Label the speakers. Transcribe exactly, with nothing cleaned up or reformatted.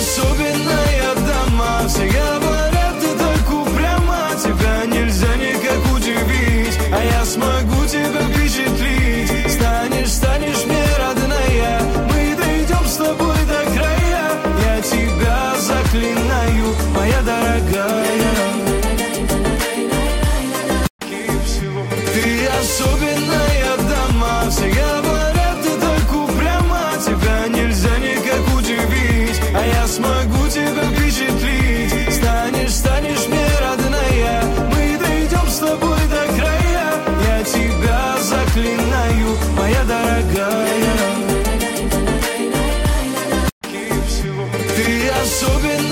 Speaker 1: особенная дама. Все говорят, ты так упряма, тебя нельзя никак удивить, а я смогу тебя впечатлить. Станешь, станешь мне родная, мы дойдем с тобой до края. Я тебя заклинаю, моя дорогая. Ты особенная дама, все говорят, ты так упряма, тебя нельзя никак удивить, а я смогу тебя впечатлить. Станешь, станешь мне родная, мы дойдем с тобой до края. Я тебя заклинаю, моя дорогая. Ты особенная